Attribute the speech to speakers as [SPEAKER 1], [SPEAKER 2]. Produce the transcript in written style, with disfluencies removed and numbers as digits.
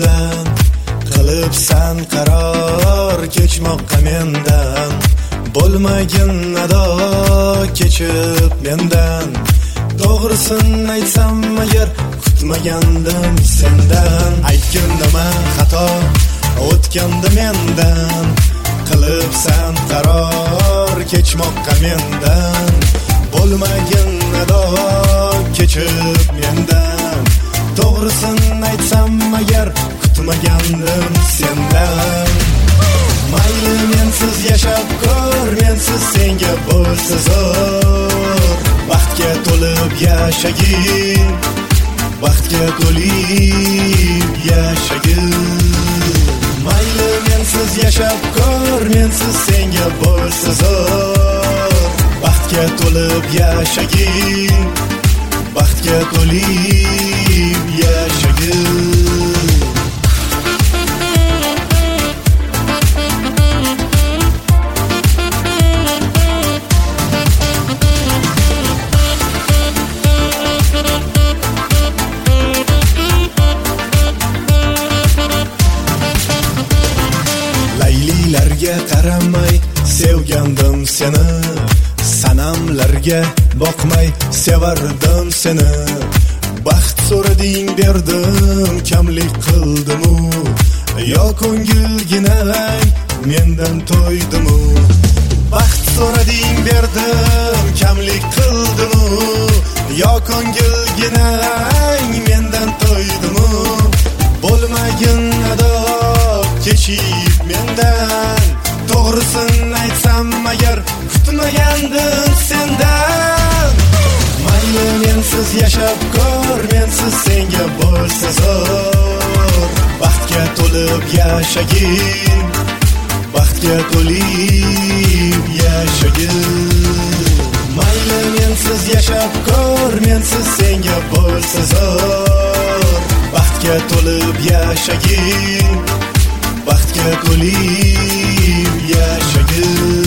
[SPEAKER 1] mendan, qilibsan qaror kechmoqqa mendan. Bo'lmagin ado kechib mendan. To'g'risini aytsam agar kutmagandim sendan. Aytgin nima xato o'tgandi mendan, qilibsan qaror kechmoqqa mendan. Bo'lmagin ado kechib mendan. To'g'risini aytsam agar kutmagandim sendan. Mayli mensiz yashab ko'r, mensiz senga bo'lsa zo'r. Baxtga to'lib yashagin, baxtga to'lib yashagin. Mayli mensiz yashab ko'r, mensiz senga bo'lsa zo'r. Baxtga to'lib yashagin, baxtga to'lib yashagin. Laylilarga qaramay sevgandim seni, sanamlarga boqmay sevardim seni. Baxt so'rading berdim, kamlik qildimu, yo ko'ngilgina mendan to'ydimu. Baxt so'rading berdim, kamlik qildimu, yo ko'ngilgina mendan to'ydimu. Bo'lmagin ado kechib mendan. To'g'risini aytsam agar kutmagandim sendan. Mayli mensiz yashab ko'r, mensiz senga bo'lsa zo'r. Baxtga to'lib yashagin, baxtga to'lib yashagin. Mayli mensiz yashab ko'r, mensiz senga bo'lsa zo'r. Baxtga to'lib yashagin, baxtga to'lib yashagin.